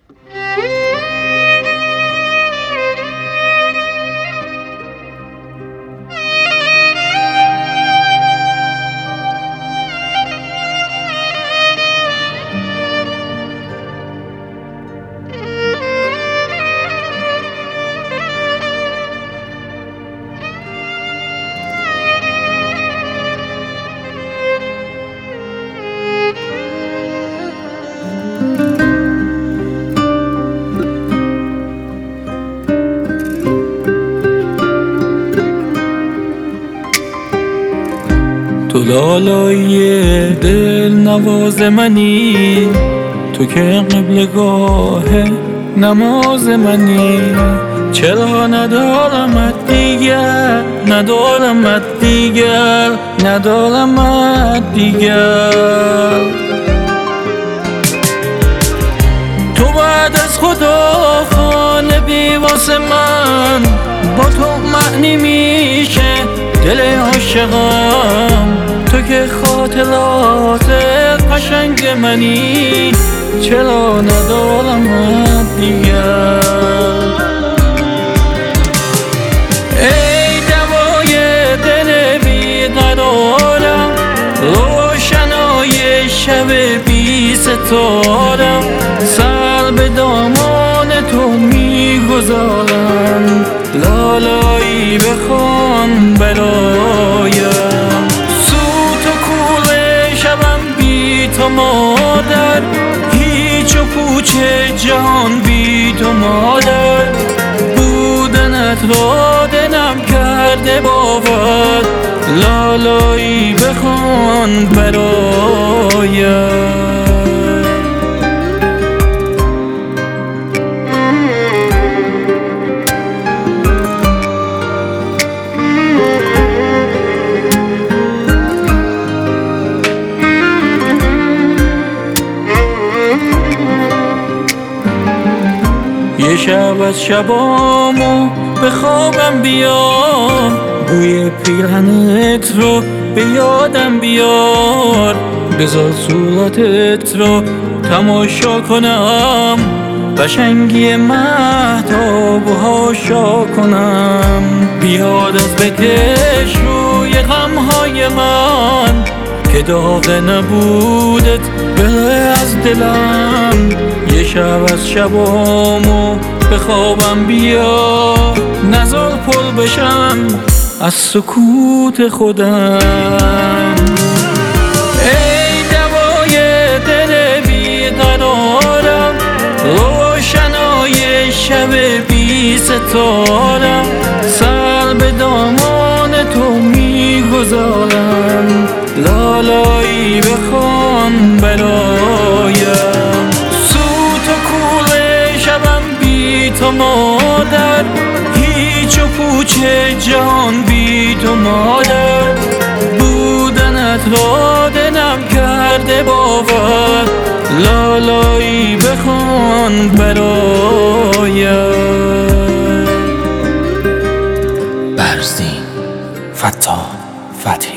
تو لالای دل نواز منی، تو که قبلگاه نماز منی. چرا ندارمت دیگر، ندارمت دیگر، ندارمت دیگر. تو بعد از خدا خانه بی واسه من، با تو معنی میشه دل عاشقم. تو که خاطرات قشنگ منی، چرا ندارمت دیگر. ای دوای دل بیقرارم، روشنای شب بی ستارم. سر به دامان تو میگذارم، لالایی بخوان برایم. سوت و کور شبم بی تو مادر، هیچ و پوچ جهان بی تو مادر. بودنت را دلم کرده باور، لالایی بخوان برایم. یه شب از شبامو به خوابم بیا، بوی پیرهنت رو به یادم بیار. بذار صورتت رو تماشا کنم، قشنگی مهتاب هاشا کنم. بیاد از بکش روی غمهای من، که داغ نبودت بره از دلم. یه شب از شبامو به خوابم بیا، نزار پر بشم از سکوت خودم. ای دوای دل بیقرارم، روشنای شب بی ستارم. سر به دامان تو میگذارم، لالایی بخوان برایم. سوت و کور شبم بی تو مادر، هیچ و پوچ جهان بی تو مادر. بودنت را دلم کرده باور، لالایی بخوان برایم. برزین فتاح فتحی.